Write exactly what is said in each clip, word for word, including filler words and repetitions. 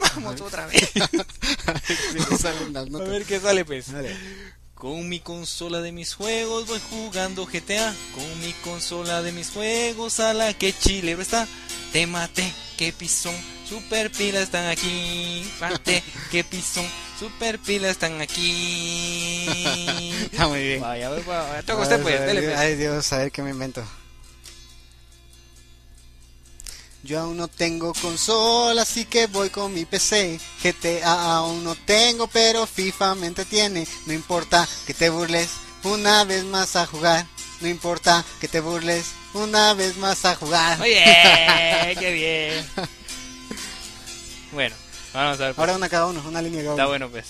Vamos otra vez. A ver qué sale, pues. Dale. Con mi consola de mis juegos voy jugando G T A. Con mi consola de mis juegos a la que chilero está. Te maté, que pisón, super pila están aquí. Maté, que pisón, super pila están aquí. Está muy bien. Vaya, vaya, vaya. Toca usted, pues. Dele, pues. Ay, Dios, a ver qué me invento. Yo aún no tengo consola, así que voy con mi P C. G T A aún no tengo, pero FIFA me entretiene. No importa que te burles, una vez más a jugar. No importa que te burles, una vez más a jugar. Oye, qué bien. Bueno, vamos a ver. Pues. Ahora una cada uno, una línea cada uno. Está bueno, pues.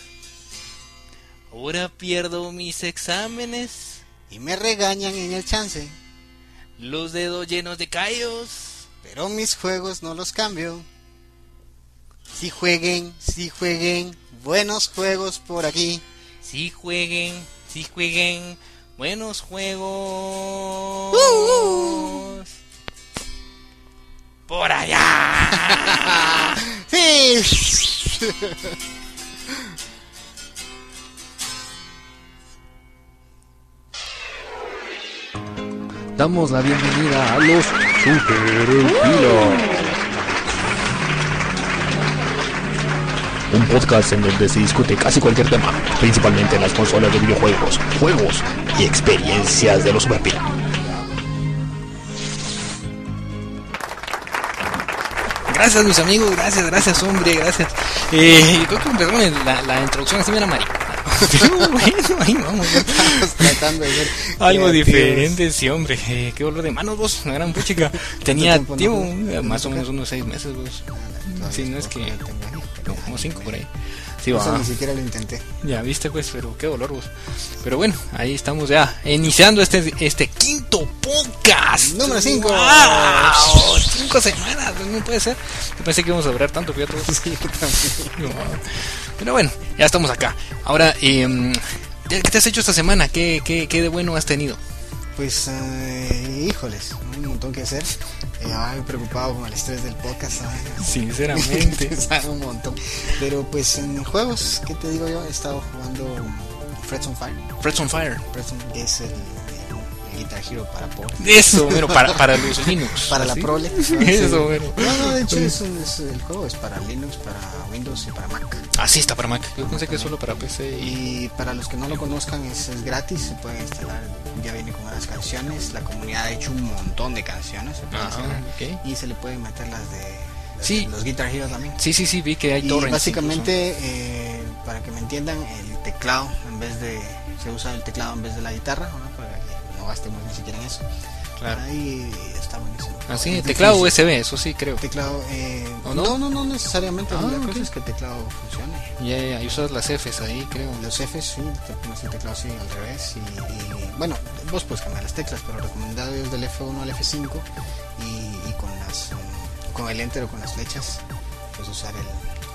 Ahora pierdo mis exámenes y me regañan en el chance. Los dedos llenos de callos, pero mis juegos no los cambio. Si jueguen, si jueguen, buenos juegos por aquí. Si jueguen, si jueguen, buenos juegos. Uh, uh. Por allá. Sí. Damos la bienvenida a los Super Kilos. Un podcast en donde se discute casi cualquier tema, principalmente en las consolas de videojuegos, juegos y experiencias de los Super Kilos. Gracias, mis amigos, gracias, gracias, hombre, gracias. Eh, creo que empezamos la, la introducción así, mira, marica. Pero bueno, ahí vamos. Estamos tratando de ver algo diferente, sí, hombre. Eh, qué dolor de manos, vos, una gran puchica. Tenía tiempo, tiempo no, más o menos unos seis meses, vos. Sí, no es que. No, como cinco por ahí. Sí, va. Ni siquiera lo intenté. Ya viste, pues, pero qué dolor, vos. Pero bueno, ahí estamos ya iniciando este este quinto podcast. Número cinco. ¡Wow! Cinco semanas, no puede ser. Yo pensé que íbamos a durar tanto, fíjate. Sí, también. Pero bueno, ya estamos acá. Ahora, eh, ¿qué te has hecho esta semana? ¿Qué, qué, qué de bueno has tenido? Pues, eh, híjoles, un montón que hacer. Eh, ay, preocupado con el estrés del podcast, ¿sabes? Sinceramente. un montón. Pero pues en juegos, ¿qué te digo yo? He estado jugando Frets on Fire. Frets on Fire. Frets on, es el, el, el Guitar Hero para Pro. Eso, pero para, para los Linux. Para ¿sí? la Prole. Eso, bueno. No, no, de hecho es, es, el juego es para Linux, para Windows y para Mac. Ah, sí, está para Mac. Yo pensé que es solo para P C. Y... y para los que no lo conozcan, es, es gratis, se puede instalar. Ya viene con unas canciones. La comunidad ha hecho un montón de canciones. Se puede Ajá, okay. Y se le pueden meter las de, las sí. de los Guitar Hero también. Sí, sí, sí, vi que hay y torrents. Básicamente, eh, para que me entiendan, el teclado en vez de. Se usa el teclado en vez de la guitarra, ¿no? Para que no gastemos ni siquiera en eso. Claro. Ahí está buenísimo. Así, ah, teclado U S B, eso sí creo. Teclado, eh, ¿O no? no, no, no necesariamente. Ah, la okay. cosa es que el teclado funcione. Ya, yeah, yeah, y usas las Fs ahí, creo. Los Fs, sí, te pones el teclado así al revés. Y, y bueno, vos puedes cambiar las teclas, pero recomendado es del F uno al F cinco. Y, y con las um, con el enter o con las flechas, puedes usar el.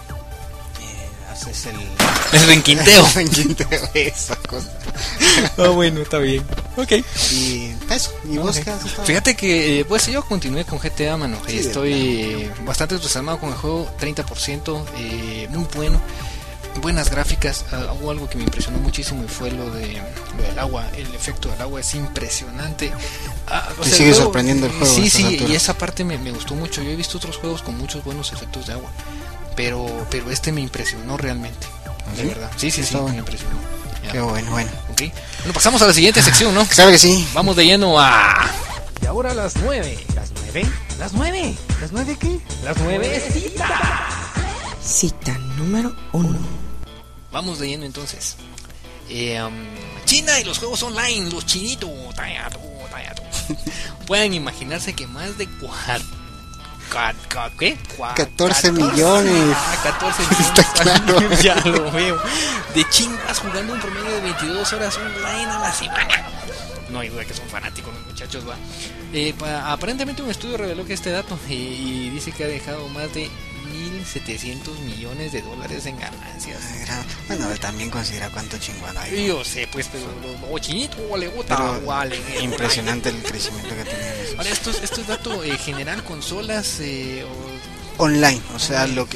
Es el el renquinteo. El renquinteo, esa cosa. Ah, bueno, está bien. Ok. Y eso, ¿y vos okay. qué has estado? Fíjate que, pues yo continué con G T A, mano. Sí, Estoy eh, bastante entusiasmado con el juego, treinta por ciento, eh, muy bueno. Buenas gráficas. Uh, hubo algo que me impresionó muchísimo y fue lo de lo del agua. El efecto del agua es impresionante. Ah, Te sigue juego, sorprendiendo el juego. Sí, sí, alturas. Y esa parte me, me gustó mucho. Yo he visto otros juegos con muchos buenos efectos de agua. Pero pero este me impresionó realmente, ¿sí? De verdad. Sí, sí, sí, bueno. me impresionó. Ya. Qué bueno, bueno. Okay. Bueno, pasamos a la siguiente sección, ¿no? Claro que sí. Vamos de lleno a... Y ahora las nueve. ¿Las nueve? ¿Las nueve? ¿Las nueve qué? Las nueve citas. Cita número uno. Vamos de lleno entonces. Eh, um, China y los juegos online, los chinitos. Tayato, tayato. Pueden imaginarse que más de cuatro... ¿Qué? catorce millones. Ah, catorce millones. Está claro. Ya lo veo. De chingas jugando un promedio de veintidós horas online a la semana. No hay duda que son fanáticos los muchachos, va. Eh, pa, aparentemente un estudio reveló que este dato eh, y dice que ha dejado más de mil setecientos millones de dólares en ganancias. Bueno, también considera cuánto chingón hay. Yo sé, pues, pero los chinitos le gusta. Impresionante el crecimiento que tienen. Esos. Ahora, esto es, esto es dato eh, general, consolas eh, o... online, o sea, lo que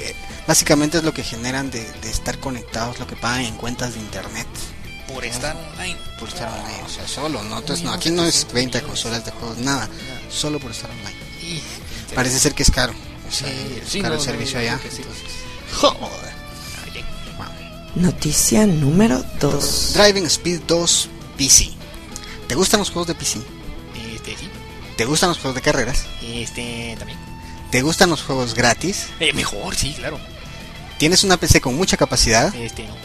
Básicamente es lo que generan de, de estar conectados, lo que pagan en cuentas de internet. Por estar online. Por estar online, o sea, solo, ¿no? Entonces, no, aquí no es venta de consolas de juegos, nada, solo por estar online. Y, Parece ser que es caro, o sea, Sí, es sí, caro no, el servicio no, allá. creo que sí. Entonces, joder. Oye, Noticia número dos. Driving Speed dos P C. ¿Te gustan los juegos de P C? Este sí. ¿Te gustan los juegos de carreras? Este también. ¿Te gustan los juegos gratis? Eh, mejor, sí, claro. ¿Tienes una P C con mucha capacidad? Este no.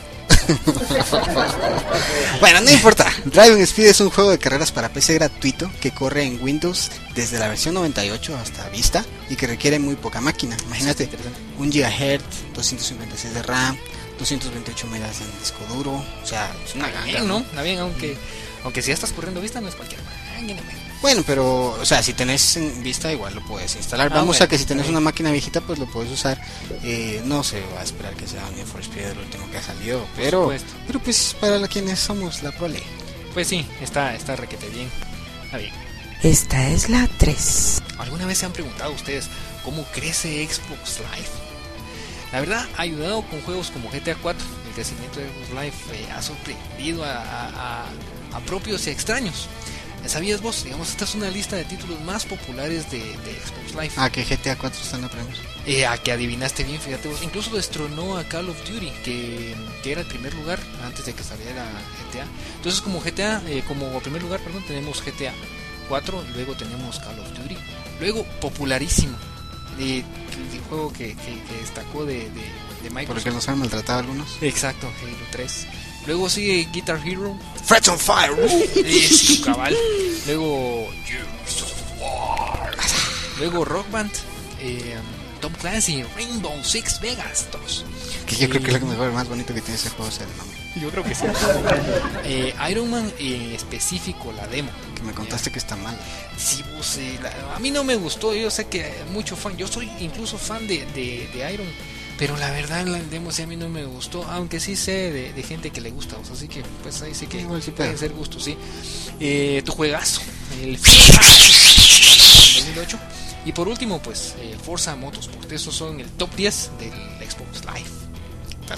Bueno, no importa. Driving Speed es un juego de carreras para P C gratuito que corre en Windows desde la versión noventa y ocho hasta Vista y que requiere muy poca máquina. Imagínate, un gigahertz, doscientos cincuenta y seis de RAM, doscientos veintiocho megas en disco duro. O sea, es una Está ganga, bien, ¿no? ¿no? Está bien, aunque, aunque si ya estás corriendo Vista no es cualquier máquina. Bueno, pero, o sea, si tenés en Vista igual lo puedes instalar. Ah, Vamos bueno, a que si tenés está bien. una máquina viejita pues lo puedes usar. Eh, no se va a esperar que sea un Need for Speed el último que ha salido, pero, supuesto. pero pues para la- quienes somos la prole. Pues sí, está, está requete bien. Está bien. Esta es la tres. ¿Alguna vez se han preguntado ustedes cómo crece Xbox Live? La verdad, ha ayudado con juegos como G T A cuatro. El crecimiento de Xbox Live eh, ha sorprendido a, a, a, a propios y a extraños. ¿Sabías vos? Digamos, esta es una lista de títulos más populares de, de Xbox Live. Ah, que G T A cuatro está en la premios. Eh, a que adivinaste bien, fíjate vos. Incluso destronó a Call of Duty, que, que era el primer lugar antes de que saliera G T A. Entonces, como G T A, eh, como primer lugar, perdón, tenemos G T A cuatro, luego tenemos Call of Duty, luego popularísimo, eh, el juego que, que, que destacó de, de, de Microsoft. Porque nos han maltratado algunos. Exacto, Halo tres. Luego sigue Guitar Hero. Frets on Fire. Es tu cabal. Luego Gears of War. Luego Rock Band. Eh, Tom Clancy, Rainbow Six Vegas dos. Que yo creo que Eh, es lo mejor, más bonito que tiene ese juego es el nombre. Yo creo que sí. eh, Iron Man, en específico la demo. Que me contaste que está mal. Sí, vos, eh, la- a mí no me gustó. Yo sé que mucho fan. Yo soy incluso fan de, de, de Iron. Pero la verdad la demo sí a mí no me gustó. Aunque sí sé de, de gente que le gusta. O sea, así que pues ahí sí que Igual sí pueden pega. ser gustos, sí. Eh, tu juegazo. El FIFA dos mil ocho. Y por último, pues eh, Forza Motorsport. Esos son el top diez del Xbox Live. Tal.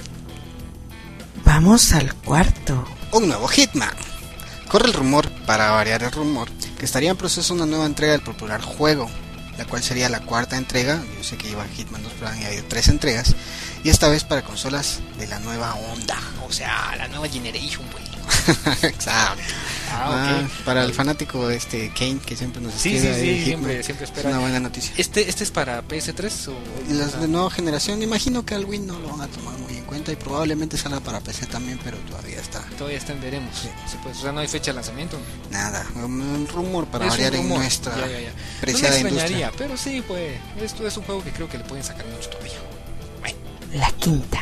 Vamos al cuarto. Un nuevo Hitman. Corre el rumor, para variar el rumor, que estaría en proceso una nueva entrega del popular juego, la cual sería la cuarta entrega. Yo sé que lleva Hitman dos, pero han habido tres entregas, y esta vez para consolas de la nueva onda. O sea, la nueva Generation, pues. Exacto. Ah, ok. Ah, para el fanático de este Kane que siempre nos Sí, escribe sí, ahí, sí, Hitman, siempre, siempre es espera. una buena noticia. Este, este es para P S tres o Las de nueva generación, imagino que al Win no lo van a tomar muy en cuenta y probablemente salga para P C también, pero todavía está. todavía está en veremos. Sí. Sí, pues, o sea, no hay fecha de lanzamiento. Nada, un rumor para Es un variar en rumor. nuestra Ya, ya, ya. preciada no me industria. extrañaría, pero sí, pues, esto es un juego que creo que le pueden sacar mucho todavía. Bueno. La quinta.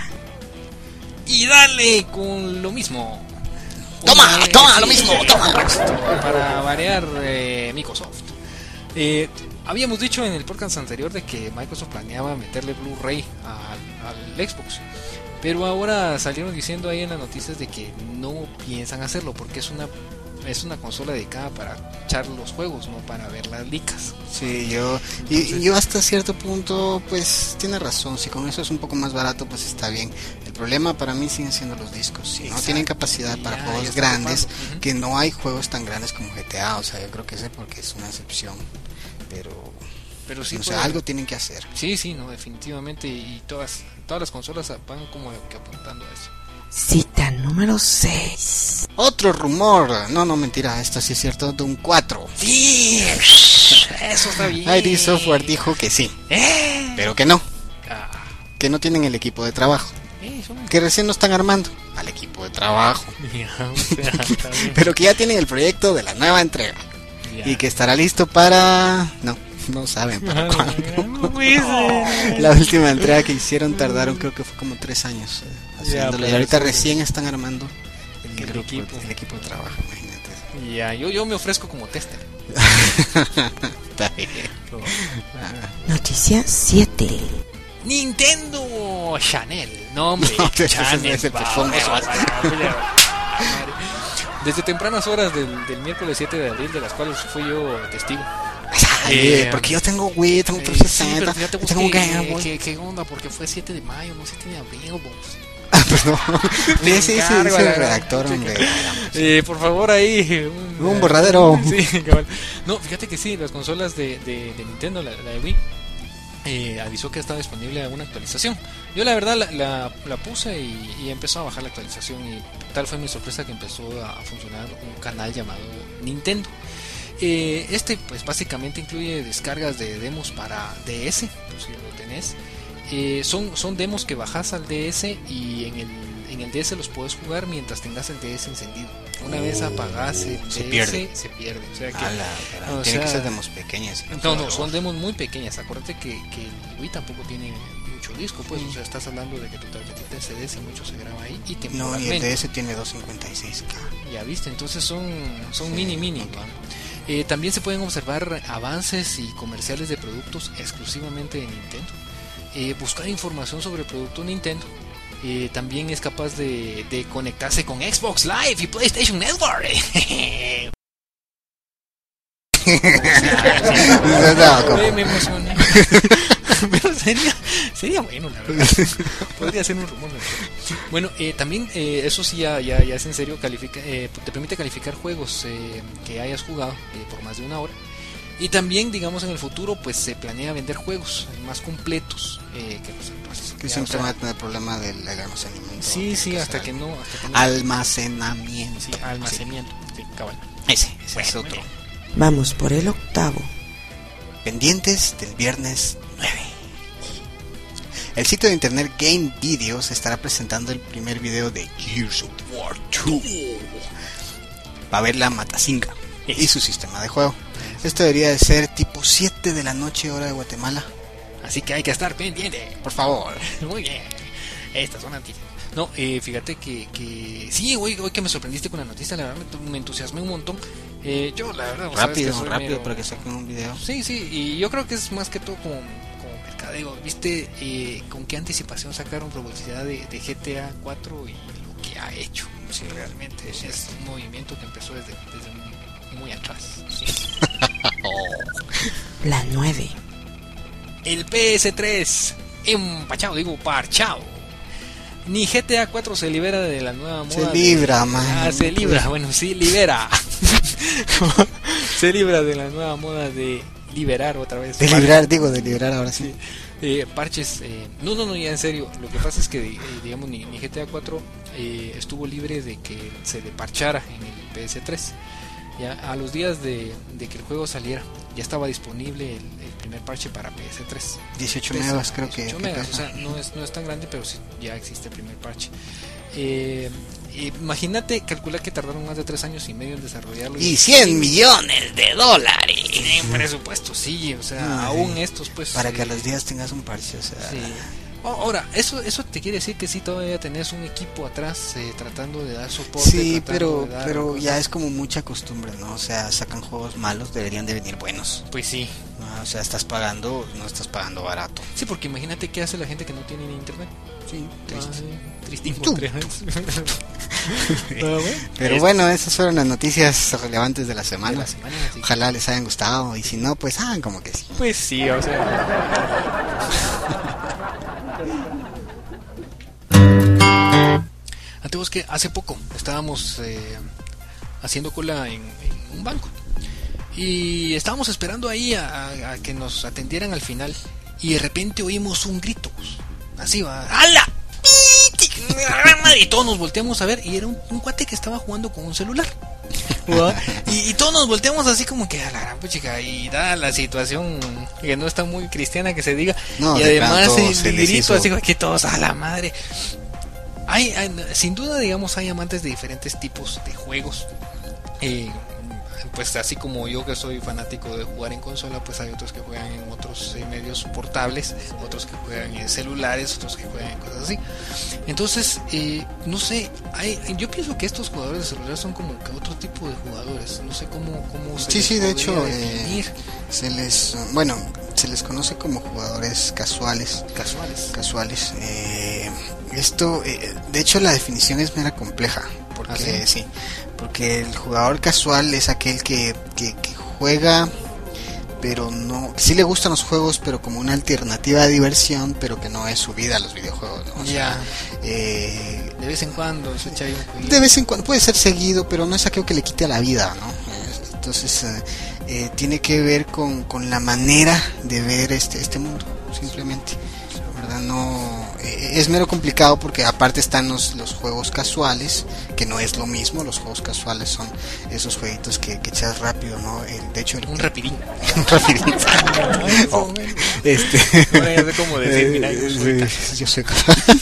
Y dale con lo mismo. Toma, Una- toma, sí, lo mismo, sí, toma. Para variar, eh, Microsoft. Eh, habíamos dicho en el podcast anterior de que Microsoft planeaba meterle Blu-ray al, al Xbox. Pero ahora salieron diciendo ahí en las noticias de que no piensan hacerlo porque es una es una consola dedicada para echar los juegos, no para ver las licas. Sí, yo y, y yo hasta cierto punto pues tiene razón, si con eso es un poco más barato pues está bien. El problema para mí siguen siendo los discos, si no Exacto. tienen capacidad para Ya, ya juegos está grandes, ocupando. Ujú. que no hay juegos tan grandes como G T A, o sea, yo creo que ese porque es una excepción, pero Pero sí, o sea, puede- algo tienen que hacer. Sí, sí, no, definitivamente. Y todas todas las consolas van como que apuntando a eso. Cita número seis. Otro rumor, no, no mentira, esto sí es cierto, de un cuatro. Sí, eso está bien. I D Software dijo que sí, Eh. pero que no, Ah, que no tienen el equipo de trabajo, eso. que recién no están armando al equipo de trabajo, Ya, o sea, está bien. pero que ya tienen el proyecto de la nueva entrega Ya. y que estará listo para... no, no saben para Ah, cuándo. no puede ser. La última entrega que hicieron tardaron creo que fue como tres años eh, haciéndolo, pues, y ahorita sí. recién están armando el, El grupo, equipo. el equipo de trabajo, imagínate. Ya, yo, yo me ofrezco como tester. Está bien. Noticia siete. Nintendo Chanel. No, hombre, No, ese- ese Chanel. es el va, perfume. va, va, va. Desde tempranas horas del, del miércoles siete de abril, de las cuales fui yo testigo. Ay, Eh, porque yo tengo Wii, tengo Eh, trescientos sí, sesenta, pero fíjate vos tengo que, Game Boy. que, que onda, porque fue siete de mayo, no siete de abril, vos. Ah, perdón. Sí, sí, sí, encargo, dice la el gran redactor, pucha, hombre. Eh, por favor, ahí. Un, Un borradero. Sí, cabal. No, fíjate que sí, las consolas de, de, de Nintendo, la, la de Wii, eh, avisó que estaba disponible una actualización. Yo la verdad la, la, la puse y, y empezó a bajar la actualización y tal fue mi sorpresa que empezó a funcionar un canal llamado Nintendo. Eh, este pues básicamente incluye descargas de demos para D S, pues si lo tenés. Eh, son, son demos que bajas al D S y en el, en el D S los puedes jugar mientras tengas el D S encendido. Una vez apagas el se D S pierde. se pierde. O sea que, A la, o tiene sea, que ser demos pequeñas. no, no, son demos muy pequeñas. Acuérdate que, que el Wii tampoco tiene mucho disco, pues. O sea, estás hablando de que tu tarjetita S D S mucho se graba ahí y No, temporalmente. y el D S tiene doscientos cincuenta y seis K. Ya viste, entonces son, son Sí, mini mini. ok. ¿va? Eh, también se pueden observar avances y comerciales de productos exclusivamente de Nintendo. Eh, buscar información sobre el producto Nintendo. Eh, también es capaz de, de conectarse con Xbox Live y PlayStation Network. No, Eh, me emocioné. Pero sería, sería bueno, la verdad. Podría ser un rumor. Bueno, eh, también eh, eso sí ya, ya, ya es en serio, califica, eh, te permite calificar juegos eh, que hayas jugado eh, por más de una hora. Y también, digamos, en el futuro, pues se planea vender juegos más completos. Eh, que, pues, pues, que ya, siempre o sea, van a tener problema del almacenamiento. Sí, Tiene sí, que hasta ser que no. Hasta que no almacenamiento. sí, almacenamiento. Sí, cabal. Ese, ese Bueno, es muy otro. bien. Vamos por el octavo. Pendientes del viernes nueve. El sitio de internet Game Videos estará presentando el primer video de Gears of War dos. Va a ver la Matasinga y su sistema de juego. Esto debería de ser tipo siete de la noche hora de Guatemala. Así que hay que estar pendiente. Por favor. Muy bien. Estas son noticias. No, eh, fíjate que, que sí, hoy, hoy que me sorprendiste con la noticia, la verdad me, me entusiasmé un montón. Eh, yo, la verdad, vos sabes Rápido, que soy rápido medio- para que saquen un video. Sí, sí, y yo creo que es más que todo como, como mercadeo. ¿Viste eh, con qué anticipación sacaron publicidad de, de G T A cuatro y lo que ha hecho? Sí, realmente es, es un movimiento que empezó desde, desde muy, muy atrás. Sí. La nueve. El P S tres empachado, digo parchado. Ni G T A cuatro se libera de la nueva moda. Se libra, de... man. Ah, se libra, bueno, sí, libera. Se libra de la nueva moda de liberar otra vez. De librar, digo, de librar ahora sí. Eh, parches, eh, no, no, no, ya en serio. Lo que pasa es que, eh, digamos, ni, ni G T A cuatro eh, estuvo libre de que se le parchara en el P S tres. Ya a los días de, de que el juego saliera, ya estaba disponible el, el primer parche para P S tres. dieciocho Pesa megas creo que, dieciocho que megas, pesa. o sea, no es, no es tan grande, pero sí ya existe el primer parche. Eh, eh, imagínate, calcular que tardaron más de tres años y medio en desarrollarlo. Y cien millones de dólares. en presupuesto, sí, o sea, Ah, aún sí. estos, pues. Para eh, que a los días tengas un parche, o sea. sí. O- Ahora, eso eso te quiere decir que sí todavía tenés un equipo atrás eh, tratando de dar soporte. Sí, tratando pero de dar pero cosas. ya es como mucha costumbre, ¿no? O sea, sacan juegos malos, deberían de venir buenos. Pues sí. ¿No? O sea, estás pagando, no estás pagando barato. Sí, porque imagínate qué hace la gente que no tiene ni internet. Sí, triste. Ah, tristísimo. Tú. Ah, bueno. Pero Es- bueno, esas fueron las noticias relevantes de la de semana. la semana, sí. Ojalá les hayan gustado y si no, pues hagan como que sí. Pues sí, o sea. Ante vos que hace poco estábamos eh, haciendo cola en, en un banco y estábamos esperando ahí a, a- a que nos atendieran al final y de repente oímos un grito, así va, ¡ala! ¡Piti! Y todos nos volteamos a ver y era un, un cuate que estaba jugando con un celular. ¿Va? Y, y todos nos volteamos así como que a la gran puchica, y da la situación que no está muy cristiana que se diga, No, y de además pronto el se les grito hizo- así como que todos a la madre. Hay, hay- sin duda, digamos, hay amantes de diferentes tipos de juegos. Eh, pues así como yo que soy fanático de jugar en consola, pues hay otros que juegan en otros eh, medios portables, otros que juegan en celulares, otros que juegan en cosas así. Entonces, eh, no sé, hay, yo pienso que estos jugadores de celular son como que otro tipo de jugadores. No sé cómo, cómo se Sí, les sí, de podría hecho, eh, definir. Se les, bueno, se les conoce como jugadores casuales. Casuales. Casuales. Eh, esto, eh, de hecho, la definición es mera compleja, porque ¿Ah, sí? sí, porque el jugador casual es aquel que, que, que juega, pero no, sí le gustan los juegos, pero como una alternativa de diversión, pero que no es su vida a los videojuegos, ¿no? O sea, eh, de vez en cuando se echa ahí un jueguito. De vez en cuando puede ser seguido, pero no es aquello que le quite a la vida, ¿no? Eh, entonces eh, eh, tiene que ver con, con la manera de ver este este mundo, simplemente, ¿verdad? No eh, es mero complicado porque aparte están los, los juegos casuales, que no es lo mismo. Los juegos casuales son esos jueguitos que, que echas rápido, ¿no? El, de hecho el, un rapidín un rapidín oh, este no sé cómo decir, mira, yo soy, sí, yo soy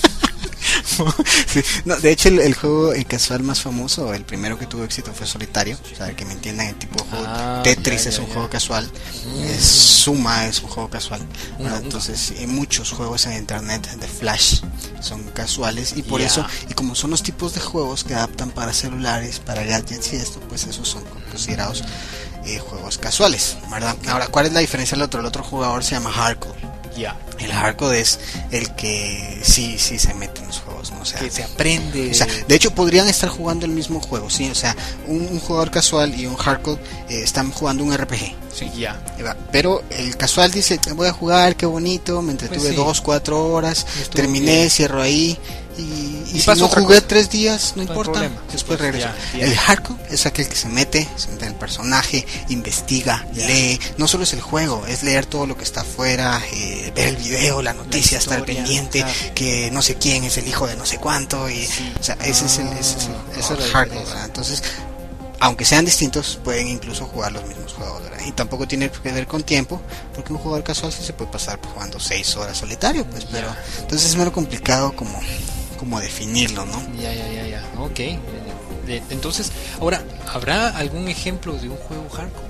sí. No, de hecho el, el juego el casual más famoso, el primero que tuvo éxito fue Solitario, o sea, que me entiendan, el tipo de juego. ah, Tetris ya, ya, es un ya. juego casual, mm. es Suma es un juego casual, mm. entonces y muchos juegos en internet de Flash son casuales y por yeah. eso, y como son los tipos de juegos que adaptan para celulares, para gadgets y esto, pues esos son considerados eh, juegos casuales, ¿verdad? Ahora, ¿cuál es la diferencia del otro? El otro jugador se llama hardcore. Ya. El hardcore es el que sí, sí se mete en los juegos, ¿no? O sea, que se aprende. O sea, de hecho podrían estar jugando el mismo juego, sí, o sea, un, un jugador casual y un hardcore eh, están jugando un R P G. Sí, ya. Pero el casual dice, voy a jugar, qué bonito, me entretuve pues sí. dos, cuatro horas, terminé, bien. cierro ahí. Y, y, y si no jugué cosa. tres días, no, no importa, después regreso. Ya, el hardcore es aquel que se mete, se mete en el personaje, investiga, ya. lee. No solo es el juego, es leer todo lo que está afuera, eh, ver el video, la noticia, la historia, estar pendiente, claro. que no sé quién es el hijo de no sé cuánto. Y, sí. O sea, ese es el, ese es el, ese es el hardcore, ¿verdad? Entonces, aunque sean distintos, pueden incluso jugar los mismos juegos, ¿verdad? Y tampoco tiene que ver con tiempo, porque un jugador casual sí se puede pasar jugando seis horas solitario, pues, pero entonces es menos complicado como como definirlo, ¿no? Ya, ya, ya, ya, ok. Entonces, ahora, ¿habrá algún ejemplo de un juego hardcore?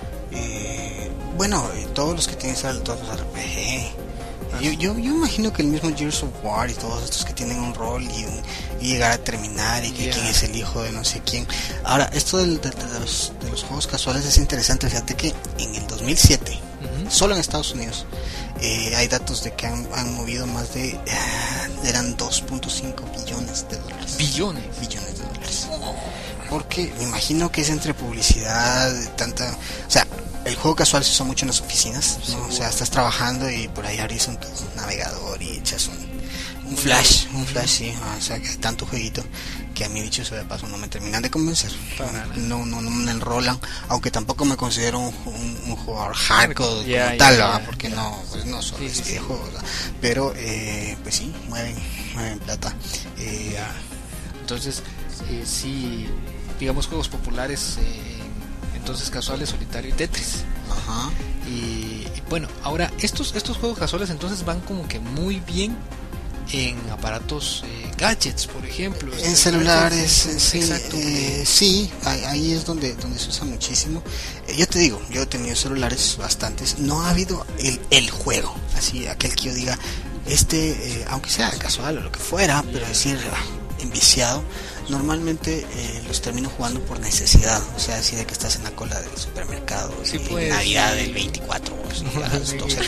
Eh, bueno, todos los que tienen todos los R P G. Ah, yo, yo, yo imagino que el mismo Gears of War y todos estos que tienen un rol y, un, y llegar a terminar y que yeah. quién es el hijo de no sé quién. Ahora, esto del, de, de, los, de los juegos casuales es interesante. Fíjate que en el dos mil siete, uh-huh. solo en Estados Unidos, eh, hay datos de que han, han movido más de uh, eran dos punto cinco billones de dólares. ¿Billones? Billones de dólares. Porque me imagino que es entre publicidad, tanta... O sea, el juego casual se usa mucho en las oficinas, ¿no? O sea, estás trabajando y por ahí abrís un, un navegador y echas un, un flash, un flash, sí, o sea, que hay tanto jueguito que a mí, dicho eso de paso, no me terminan de convencer, no, no, no me enrolan, aunque tampoco me considero un, un, un jugador hardcore yeah, como tal, yeah, yeah, porque yeah. no, pues no son sí, este sí, juegos, sí. pero eh, pues sí, mueven, mueven plata. Eh, yeah. Entonces, eh, sí, digamos juegos populares. Eh, Entonces casuales, Solitario y Tetris. Ajá. Y, y bueno, ahora estos estos juegos casuales entonces van como que muy bien en aparatos eh, gadgets, por ejemplo. En celulares, gadgets, sí, exacto. Eh, sí, ahí es donde donde se usa muchísimo. Eh, yo te digo, yo he tenido celulares bastantes. No ha habido el, el juego, así aquel que yo diga, este, eh, aunque sea casual o lo que fuera, pero decir ah, enviciado. Normalmente eh, los termino jugando por necesidad, o sea, así de que estás en la cola del supermercado, sí, y pues, Navidad sí. del veinticuatro, las doce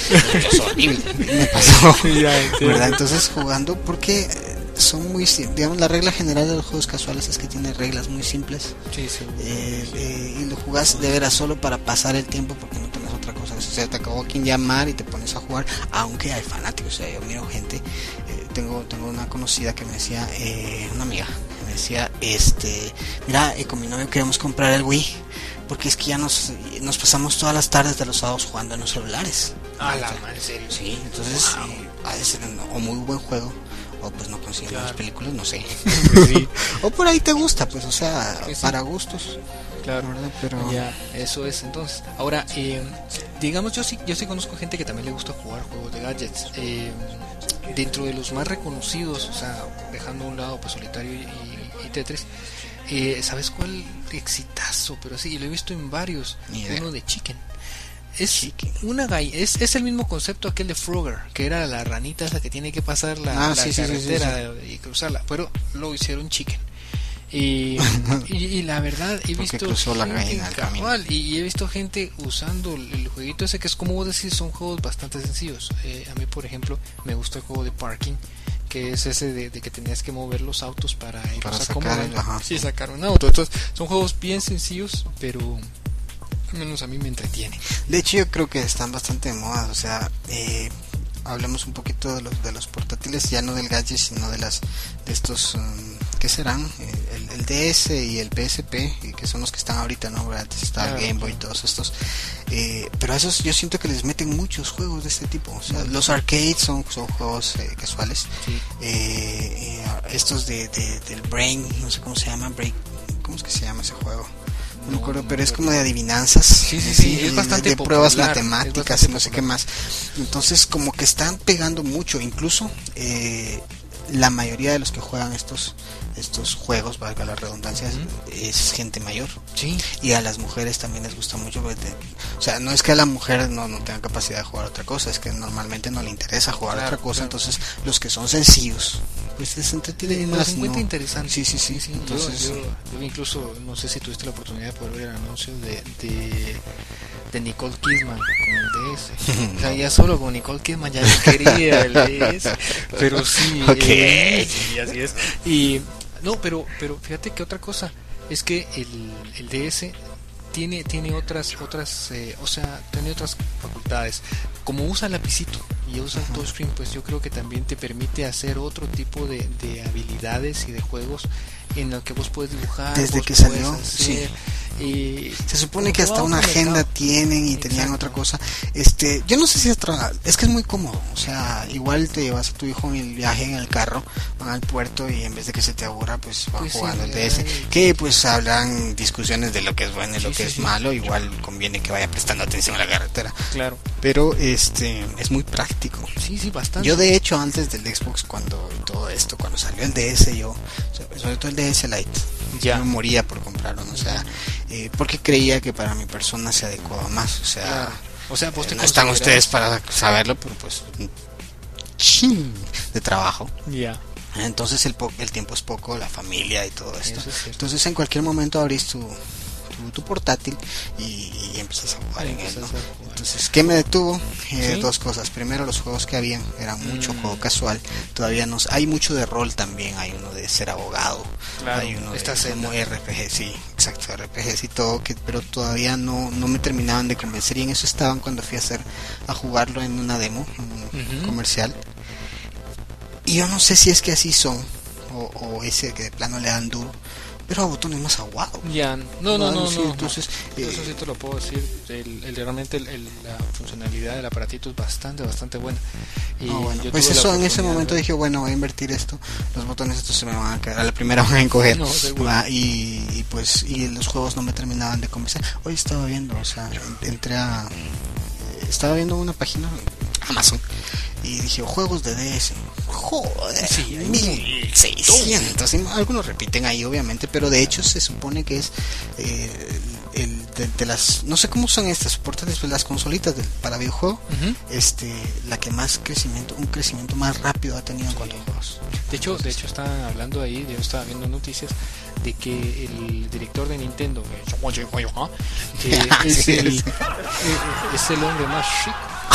es horrible, me pasó, ¿verdad? Entonces jugando porque son muy, digamos, la regla general de los juegos casuales es que tiene reglas muy simples, sí, sí. Eh, eh, y lo jugás de veras solo para pasar el tiempo porque no tenés otra cosa, o sea, te acabó quien llamar y te pones a jugar, aunque hay fanáticos, o sea, yo miro gente, eh, tengo tengo una conocida que me decía, eh, una amiga, me decía, este, mira, eh, con mi novio queremos comprar el Wii, porque es que ya nos nos pasamos todas las tardes de los sábados jugando en los celulares. Ah, la madre, ¿en serio? Sí, entonces, wow. eh, ha de ser un, o muy buen juego, o pues no consiguen claro. las películas, no sé. Sí. O por ahí te gusta, pues, o sea, sí, sí. para gustos. Claro, ¿verdad? Pero ya, eso es. Entonces, ahora, eh, digamos, yo sí yo sí conozco gente que también le gusta jugar juegos de gadgets. Eh, dentro de los más reconocidos, o sea, dejando a un lado pues Solitario y, y Tetris, eh, ¿sabes cuál exitazo? Pero sí, lo he visto en varios. Uno de Chicken. Es Chicken. una gall- es, es el mismo concepto aquel de Frogger, que era la ranita esa que tiene que pasar la, ah, la sí, carretera sí, sí, sí. y cruzarla, pero lo hicieron Chicken. Y, y, y la verdad he visto gente cabal, y, y he visto gente usando el, el jueguito ese que es, como vos decís, son juegos bastante sencillos. Eh, a mí, por ejemplo, me gusta el juego de Parking, que es ese de, de que tenías que mover los autos para irlos a acomodar, sí, sacar un auto. Entonces son juegos bien sencillos, pero Al menos a mí me entretiene. De hecho, yo creo que están bastante de moda. O sea, eh, hablemos un poquito de los de los portátiles, ya no del gadget, sino de las de estos, um, ¿qué serán? El, el D S y el P S P, que son los que están ahorita, ¿no? Antes está el Game Boy y todos estos. Eh, pero a esos yo siento que les meten muchos juegos de este tipo. O sea, los arcades son, son juegos eh, casuales. Sí. Eh, eh, estos de, de del Brain, no sé cómo se llama, Break, ¿cómo es que se llama ese juego? No me acuerdo, pero es como de adivinanzas. Sí, sí, sí, es de, bastante de popular, pruebas matemáticas y no sé popular. qué más. Entonces, como que están pegando mucho. Incluso eh, la mayoría de los que juegan estos estos juegos, valga la redundancia, uh-huh. es gente mayor. Sí. Y a las mujeres también les gusta mucho. Porque te, o sea, no es que a la mujer no, no tenga capacidad de jugar otra cosa, es que normalmente no le interesa jugar claro, otra cosa. claro. Entonces, los que son sencillos, pues les entretienen más. Los encuentra ¿no? interesante. Sí, sí, sí. sí Entonces, yo, yo, yo incluso, no sé si tuviste la oportunidad de poder ver anuncios de, de, de Nicole Kidman con el D S. O sea, ya solo con Nicole Kidman ya yo quería el D S. Pero sí, okay. eh, sí, así es. Y no, pero, pero fíjate que otra cosa es que el, el D S tiene tiene otras otras eh, o sea, tiene otras facultades. Como usa lapicito y usa el touchscreen, pues yo creo que también te permite hacer otro tipo de, de habilidades y de juegos en el que vos puedes dibujar. Desde vos que salió, hacer, sí. Y se supone que hasta una agenda tienen y Exacto. tenían otra cosa. Este, yo no sé si es tra- es que es muy cómodo. O sea, igual te llevas a tu hijo en el viaje en el carro, van al puerto y en vez de que se te aburra, pues van pues jugando sí, el D S. Ay. Que pues hablan discusiones de lo que es bueno y sí, lo que sí, es sí. malo. Igual conviene que vaya prestando atención a la carretera. Claro. Pero este es muy práctico. Sí, sí, bastante. Yo de hecho antes del Xbox, cuando todo esto, cuando salió el D S, yo, sobre todo el D S Lite, ya me moría por comprarlo, ¿no? O sea, eh, porque creía que para mi persona se adecuaba más. O sea, claro. O sea, ¿vos te eh, no están ustedes para saberlo, pero pues chin de trabajo. Ya. Yeah. Entonces el, po- el tiempo es poco, la familia y todo esto. Es Entonces en cualquier momento abrís tu Tu, tu portátil y, y empiezas a jugar sí, en él, ¿no? Entonces, ¿qué me detuvo? Eh, ¿Sí? Dos cosas. Primero, los juegos que habían eran mucho mm. juego casual. Todavía no hay mucho de rol también. Hay uno de ser abogado, claro, hay uno esta de como R P G, sí, exacto, R P Gs y todo, que, pero todavía no, no me terminaban de convencer. Y en eso estaban cuando fui a hacer a jugarlo en una demo uh-huh. comercial. Y yo no sé si es que así son o, o ese que de plano le dan duro, pero a botones más aguado. Ya, no, no, no, no, sí, no. Entonces, eh, eso sí te lo puedo decir. El, el realmente el, el, la funcionalidad del aparatito es bastante, bastante buena. Y oh, bueno, yo pues eso en ese momento dije, bueno, voy a invertir esto. Los botones estos se me van a quedar, a la primera van a encoger. No, va, y, y pues y los juegos no me terminaban de convencer. Hoy estaba viendo, o sea, entré a estaba viendo una página Amazon y dije juegos de D S. Joder, sí, mil seiscientos. Algunos repiten ahí obviamente, pero de hecho se supone que es eh, el de, de las, no sé cómo son estas portátiles, las consolitas de, para videojuego, uh-huh. este la que más crecimiento, un crecimiento más rápido ha tenido en cuanto a juegos. De hecho, de hecho estaban hablando ahí, yo estaba viendo noticias de que el director de Nintendo, eh, es, el, eh, es el hombre más chic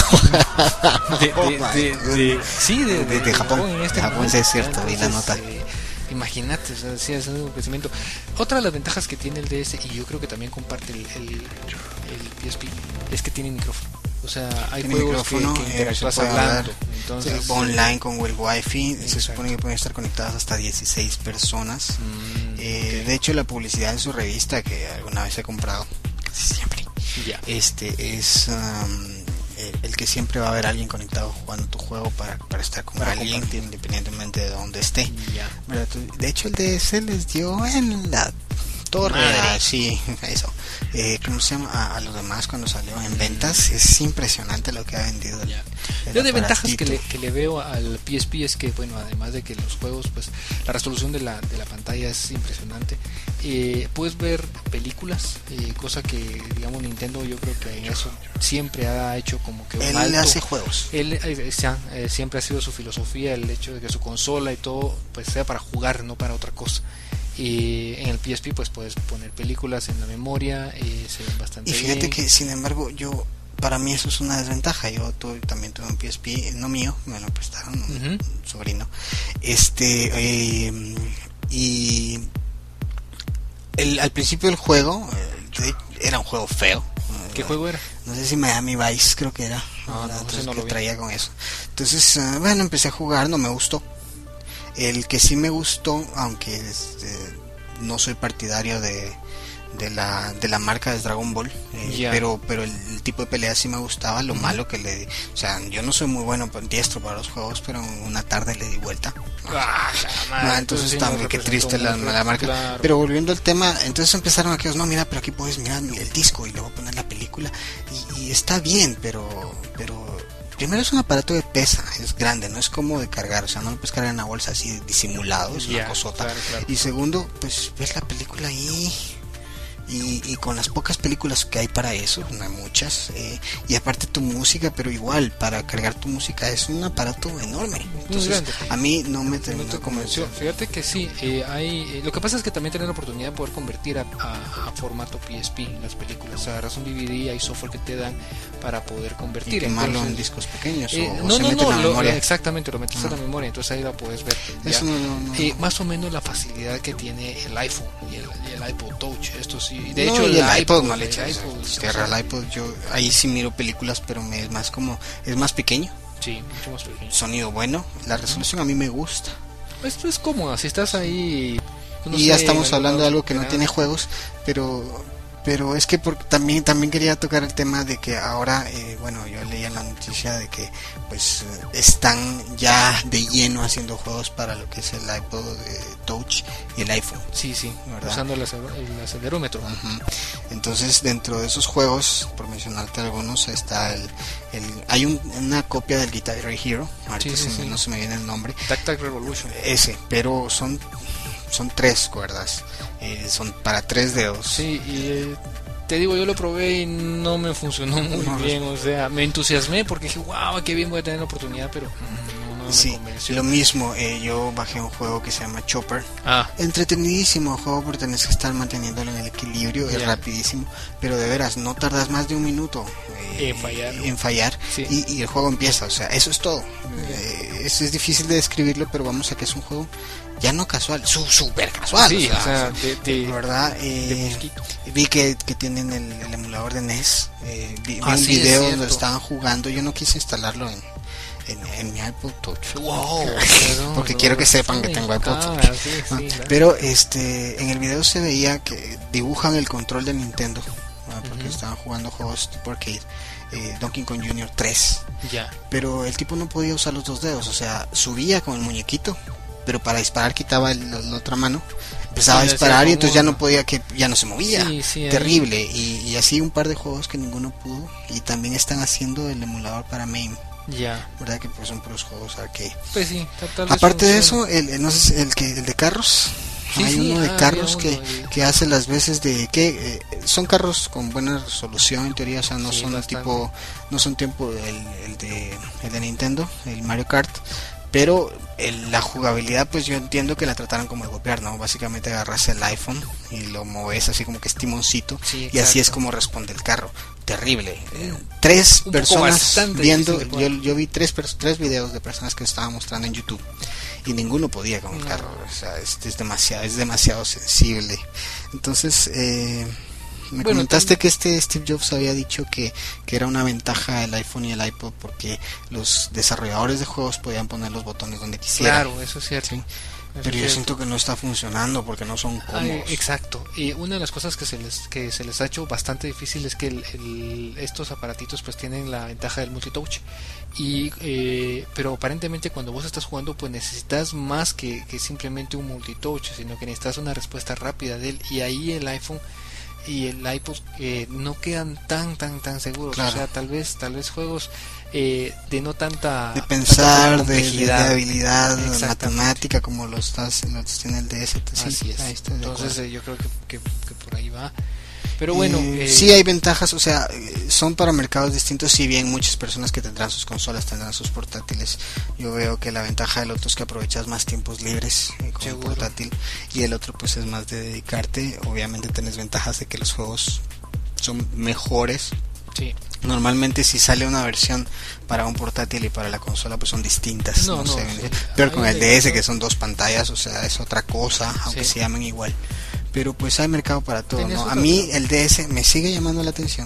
de, de, de, de, sí, de, de, de Japón. En este de Japón, sí, es cierto, vi la nota. Eh, imagínate, o sea, sí, es un crecimiento. Otra de las ventajas que tiene el D S, y yo creo que también comparte el, el, el P S P, es que tiene micrófono. O sea, hay tiene juegos que, que interactúas eh, hablando. Entonces, sí, online con el Wi-Fi. Exacto. Se supone que pueden estar conectadas hasta dieciséis personas. Mm, eh, okay. De hecho, la publicidad en su revista, que alguna vez he comprado, casi siempre, yeah. este es um, el, el que siempre va a haber alguien conectado jugando tu juego para, para estar con para alguien, compartir. Independientemente de donde esté. Yeah. De hecho, el D S les dio en la torre, ah, sí, eso. Eh, ¿Cómo se llama? A, a los demás cuando salió en ventas, es impresionante lo que ha vendido. El, yeah. el Yo de ventajas que le, que le veo al P S P es que, bueno, además de que los juegos, pues la resolución de la, de la pantalla es impresionante. Eh, puedes ver películas, eh, cosa que, digamos, Nintendo yo creo que en eso siempre ha hecho como que un él alto. hace juegos. Él eh, eh, siempre ha sido su filosofía el hecho de que su consola y todo pues sea para jugar, no para otra cosa. Y en el P S P pues puedes poner películas en la memoria, eh, se ven bastante bien. Y fíjate bien. que sin embargo yo, para mí eso es una desventaja. Yo tuve, también tuve un P S P, no mío, me lo prestaron, un, uh-huh. un sobrino. Este eh, y el, al principio del juego eh, era un juego feo, ¿Qué juego era? No sé si Miami Vice creo que era. Ah, no, entonces, no que lo vi. traía con eso. Entonces, uh, bueno, empecé a jugar, no me gustó. El que sí me gustó, aunque este, no soy partidario de, de la de la marca de Dragon Ball, eh, yeah. pero pero el, el tipo de pelea sí me gustaba. Lo uh-huh. malo que le, o sea, yo no soy muy bueno diestro para los juegos, pero una tarde le di vuelta. Ah, madre, no, entonces sí también qué triste la, la marca. Claro. Pero volviendo al tema, entonces empezaron aquellos, no, mira, pero aquí puedes mirar el disco y luego poner la película y, y está bien, pero pero primero es un aparato de pesa, es grande, no es como de cargar, o sea, no lo puedes cargar en una bolsa así disimulado, es yeah, una cosota. Claro, claro. Y segundo, pues ves la película ahí. Y, y con las pocas películas que hay para eso, no hay muchas, eh, y aparte tu música, pero igual para cargar tu música es un aparato enorme. Entonces a mí no me terminó no te convenció. Fíjate que sí, eh, hay, eh, lo que pasa es que también tener la oportunidad de poder convertir a, a, a formato P S P las películas, o sea, agarras un D V D, hay software que te dan para poder convertir. Y quemarlo en discos pequeños. Eh, o, no, o se no, mete no, en la lo, memoria. exactamente, lo metes ah. en la memoria, entonces ahí la puedes ver. Eso no, no, no. Eh, más o menos la facilidad que tiene el iPhone y el, y el iPod Touch, esto sí. De no, hecho, el, el iPod, iPod, el iPod, iPod, cierra el iPod, yo ahí sí miro películas, pero me es más como, es más pequeño. Sí, mucho más pequeño. Sonido bueno, la resolución a mí me gusta. Esto es cómoda, si estás ahí. No y sé, ya estamos hablando de algo que no tiene juegos, pero pero es que por, también también quería tocar el tema de que ahora, eh, bueno, yo leía la noticia de que pues están ya de lleno haciendo juegos para lo que es el iPod eh, Touch y el iPhone. Sí, sí, ¿verdad? Usando el, el acelerómetro. Uh-huh. Entonces, dentro de esos juegos, por mencionarte algunos, está el, el hay un, una copia del Guitar Hero, ahorita sí, sí, sí. no se me viene el nombre. Tac Tac Revolution. Ese, pero son son tres cuerdas, eh, son para tres dedos. Sí, y eh, te digo, yo lo probé y no me funcionó muy no, bien, o sea, me entusiasmé porque dije, wow, qué bien voy a tener la oportunidad, pero no, no sí, me convenció. Lo mismo, eh, yo bajé un juego que se llama Chopper, ah. entretenidísimo juego porque tenés que estar manteniéndolo en el equilibrio, yeah. es rapidísimo, pero de veras, no tardas más de un minuto eh, en fallar, en fallar sí. y, y el juego empieza, o sea, eso es todo. Yeah. Eh, es, es difícil de describirlo, pero vamos a que es un juego ya no casual, su, super casual, sí, o sea, o sea de, de, verdad, eh, de vi que, que tienen el, el emulador de N E S, eh, vi, vi ah, un sí, video donde estaban jugando, yo no quise instalarlo en en, en mi iPod Touch, wow, porque no, quiero no, que sepan sí, que tengo iPod Touch, ah, sí, sí, ¿no? claro. Pero este en el video se veía que dibujan el control de Nintendo, ¿no? Porque uh-huh. estaban jugando juegos tipo arcade, eh, Donkey Kong Junior tres, ya. Pero el tipo no podía usar los dos dedos, o sea, subía con el muñequito, pero para disparar quitaba el, la, la otra mano, empezaba sí, a disparar y entonces ya no podía, que ya no se movía, sí, sí, terrible, y, y así un par de juegos que ninguno pudo, y también están haciendo el emulador para MAME. Ya. Verdad que pues son puros juegos arcade. Pues sí, tal, tal aparte de eso, el, el no sé, el que el de carros. Sí, hay sí, uno de ah, carros uno, que, y... que hace las veces de que eh, son carros con buena resolución en teoría, o sea, no sí, son bastante. tipo no son tiempo el, el de el de Nintendo, el Mario Kart, pero el, la jugabilidad pues yo entiendo que la trataron como de copiar, ¿no? Básicamente agarras el iPhone y lo mueves así como que es timoncito, sí, y así es como responde el carro. Terrible. Eh, tres un personas viendo, difícil, yo, yo vi tres, tres videos de personas que estaban mostrando en YouTube y ninguno podía con el no. carro, o sea, es, es demasiado, es demasiado sensible. Entonces, eh, me bueno, comentaste también... que este Steve Jobs había dicho que, que era una ventaja el iPhone y el iPod porque los desarrolladores de juegos podían poner los botones donde quisieran. Claro, eso es cierto. ¿Sí? Pero yo siento que no está funcionando porque no son cómodos. Ay, exacto. Y una de las cosas que se les que se les ha hecho bastante difícil es que el, el, estos aparatitos pues tienen la ventaja del multitouch. Y eh, pero aparentemente cuando vos estás jugando pues necesitas más que, que simplemente un multitouch, sino que necesitas una respuesta rápida de él. Y ahí el iPhone y el iPod eh, no quedan tan tan tan seguros. Claro. O sea, tal vez tal vez juegos eh, de no tanta de pensar, tanta de, de habilidad matemática como lo estás lo tiene el D S. Sí, así es. Ahí está, entonces eh, yo creo que, que, que por ahí va. Pero bueno, eh, eh, sí hay ventajas, o sea, son para mercados distintos, si bien muchas personas que tendrán sus consolas tendrán sus portátiles. Yo veo que la ventaja del otro es que aprovechas más tiempos libres eh, con el portátil, y el otro pues es más de dedicarte. Obviamente tenés ventajas de que los juegos son mejores. Sí. Normalmente si sale una versión para un portátil y para la consola pues son distintas. No, no, no, sé, sí. Pero con el D S que son dos pantallas, o sea, es otra cosa, aunque sí. se llamen igual. Pero pues hay mercado para todo, ¿no? A mí el D S me sigue llamando la atención.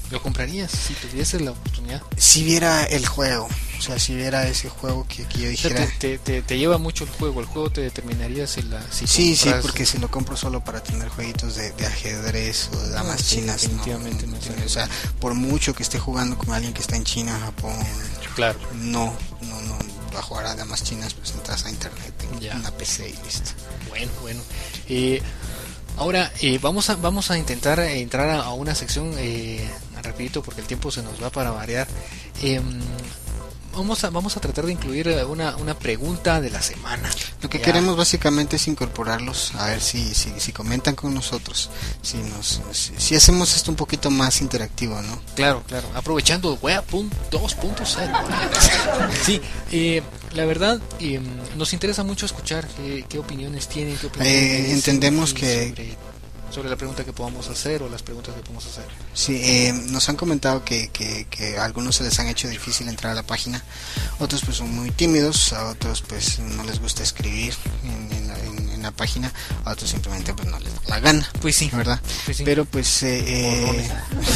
¿Lo comprarías si tuvieses la oportunidad? Si viera el juego, o sea, si viera ese juego que, que yo dijera... O sea, te, te, te, te lleva mucho el juego, el juego te determinaría si la... Si sí, sí, compras... porque si lo compro solo para tener jueguitos de, de ajedrez o de damas sí, chinas, definitivamente no, no, no, o sea, por mucho que esté jugando con alguien que está en China, Japón, claro, no, no, no, va a jugar a damas chinas, pues entras a internet, en ya. Una P C y listo. Bueno, bueno. Eh, ahora eh, vamos a vamos a intentar entrar a, a una sección eh, rapidito porque el tiempo se nos va para variar. Eh, Vamos a, vamos a tratar de incluir una, una pregunta de la semana. Lo que ya. queremos básicamente es incorporarlos, a ver si, si, si comentan con nosotros, si nos si, si hacemos esto un poquito más interactivo, ¿no? Claro, claro, aprovechando Web dos punto cero. Sí, eh, la verdad, eh, nos interesa mucho escuchar qué, qué opiniones tienen, qué opiniones Eh, entendemos que... Sobre, sobre la pregunta que podamos hacer o las preguntas que podemos hacer. Sí, eh, nos han comentado que, que, que a algunos se les han hecho difícil entrar a la página, otros pues son muy tímidos, a otros pues no les gusta escribir en, en, la, en, en la página, a otros simplemente pues no les da la gana, pues sí, ¿verdad? Pues sí. Pero pues eh, eh...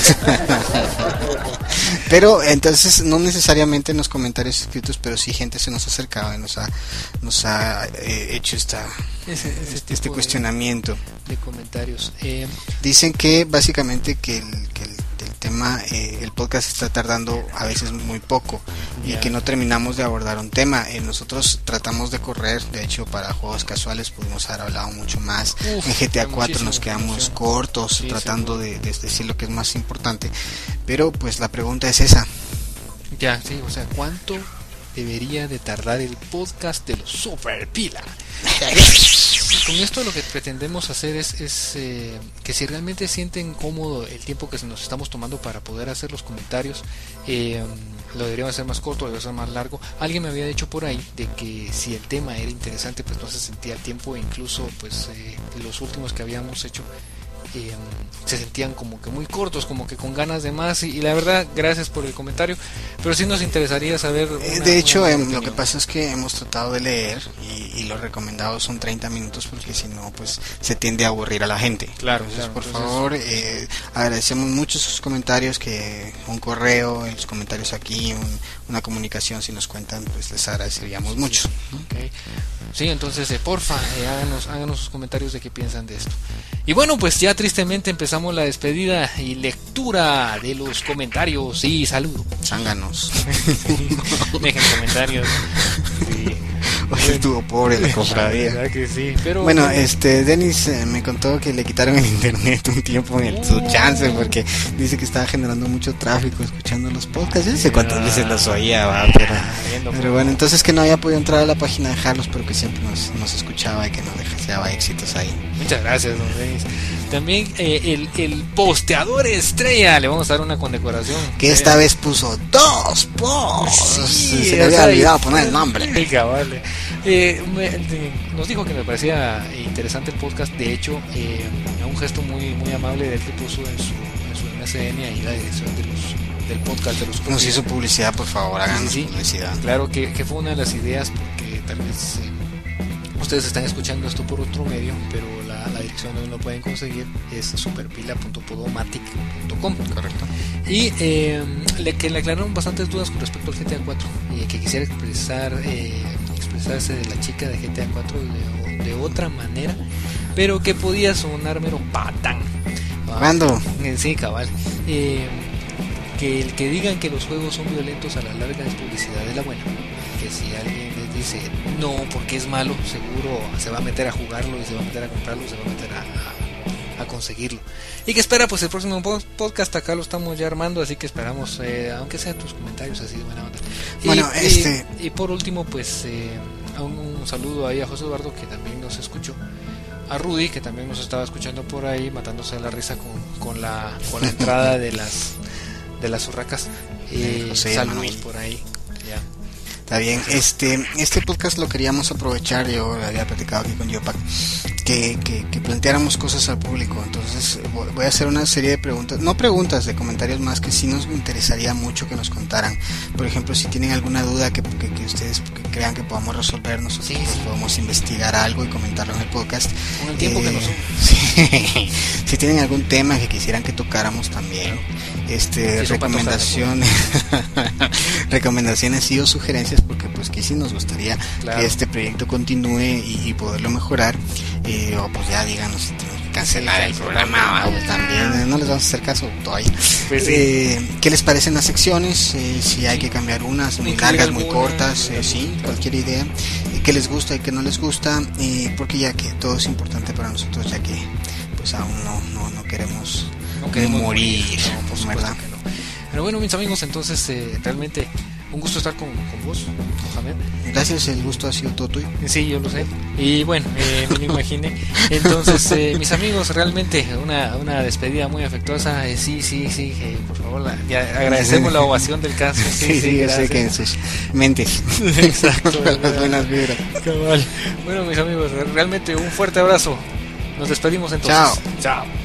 pero entonces no necesariamente en los comentarios escritos, pero sí gente se nos ha acercado y nos ha nos ha eh, hecho esta ese, ese este, este cuestionamiento de, de comentarios. Eh, Dicen que básicamente que el, que el, el tema, eh, el podcast está tardando a veces muy poco y yeah. que no terminamos de abordar un tema. Eh, nosotros tratamos de correr, de hecho para juegos casuales pudimos haber hablado mucho más. Uf, en G T A cuatro nos quedamos información. cortos sí, tratando de, de decir lo que es más importante. Pero pues la pregunta es esa. Ya, sí, o sea, ¿cuánto debería de tardar el podcast de los Super Pila? Con esto lo que pretendemos hacer es, es eh, que si realmente sienten cómodo el tiempo que nos estamos tomando para poder hacer los comentarios, eh, lo deberíamos hacer más corto, lo deberíamos hacer más largo. Alguien me había dicho por ahí de que si el tema era interesante pues no se sentía el tiempo, incluso pues eh, los últimos que habíamos hecho eh, se sentían como que muy cortos, como que con ganas de más, y, y la verdad gracias por el comentario, pero sí nos interesaría saber una, eh, de hecho una eh, opinión. lo que pasa es que hemos tratado de leer y, y lo recomendado son treinta minutos porque si no pues se tiende a aburrir a la gente. Claro, entonces claro, por entonces... favor eh, agradecemos mucho sus comentarios, que un correo, en los comentarios aquí, un, una comunicación, si nos cuentan pues les agradeceríamos sí, mucho, ¿no? Okay. Sí, entonces eh, porfa eh, háganos, háganos sus comentarios de qué piensan de esto. Y bueno, pues ya tristemente empezamos la despedida y lectura de los comentarios y saludo. Zánganos. Dejen comentarios. Sí. Hoy estuvo pobre la cofradía. La verdad que sí, pero bueno, este Denis eh, me contó que le quitaron el internet un tiempo en el, su chance porque dice que estaba generando mucho tráfico escuchando los podcasts. Yo no sé cuántas veces los oía, va, pero, pero bueno, entonces que no había podido entrar a la página de Jarlos, pero que siempre nos, nos escuchaba y que nos deseaba éxitos ahí. Muchas gracias, don Denis. También eh, el, el posteador estrella, le vamos a dar una condecoración. Que esta vez puso dos posts. Sí, se le había olvidado poner el nombre. Venga, vale. Eh, me, de, nos dijo que me parecía interesante el podcast. De hecho, eh, un gesto muy muy amable del que puso en su, en su M S N ahí la dirección de los, del podcast de los Nos hizo publicidad, por favor, háganos sí, sí. publicidad. Claro que, que fue una de las ideas, porque tal vez eh, ustedes están escuchando esto por otro medio, pero la, la dirección donde lo pueden conseguir es superpila punto podomatic punto com. Correcto. Y eh, le, que le aclararon bastantes dudas con respecto al G T A cuatro, y que quisiera expresar eh, expresarse de la chica de G T A cuatro de, de otra manera, pero que podía sonar mero patán. ¿Cuándo? Eh, sí, cabal. Eh, que el que digan que los juegos son violentos a la larga es publicidad de la buena. Que si alguien les dice no porque es malo, seguro se va a meter a jugarlo y se va a meter a comprarlo, se va a meter a, a, a conseguirlo. Y que espera, pues el próximo podcast acá lo estamos ya armando, así que esperamos, eh, aunque sea tus comentarios así de buena onda. Bueno, y, este... y, y por último, pues eh, un, un saludo ahí a José Eduardo, que también nos escuchó. A Rudy, que también nos estaba escuchando por ahí, matándose de la risa con, con la con la entrada de las de las urracas. Eh, José saludos Manuel. por ahí. Ya. Está bien, este este podcast lo queríamos aprovechar, yo había platicado aquí con Yopac, que, que, que planteáramos cosas al público, entonces voy a hacer una serie de preguntas, no preguntas, de comentarios más que sí nos interesaría mucho que nos contaran. Por ejemplo, si tienen alguna duda que, que, que ustedes crean que podamos resolver, nosotros sí, pues, sí. podemos investigar algo y comentarlo en el podcast. Con el tiempo eh, que nos... sí. Si tienen algún tema que quisieran que tocáramos también, este Sí, recomendaciones recomendaciones y o sugerencias, porque pues que sí nos gustaría Claro. que este proyecto continúe y, y poderlo mejorar, eh, o pues ya díganos si tenemos que cancelar el programa, pues también eh, no les vamos a hacer caso todavía. Pues sí. Eh, ¿qué les parecen las secciones? Eh, si hay que cambiar unas muy Incluir largas, muy alguna, cortas, eh, sí, cualquier idea, eh, qué les gusta y qué no les gusta, eh, porque ya que todo es importante para nosotros, ya que pues aún no, no, no queremos No queremos morir, no, por supuesto ¿verdad? que no. Pero bueno, mis amigos, entonces eh, realmente un gusto estar con, con vos, Mohamed. Gracias, el gusto ha sido todo tuyo. Sí, yo lo sé. Y bueno, eh, me lo imaginé. Entonces, eh, mis amigos, realmente una, una despedida muy afectuosa. Eh, sí, sí, sí, eh, por favor, la- ya agradecemos la ovación del caso. Sí, Sí, sí, sí, yo sé gracias. que en sus mentes Exacto. las buenas vibras. Cabal. Bueno, mis amigos, realmente un fuerte abrazo. Nos despedimos entonces. Chao. Chao.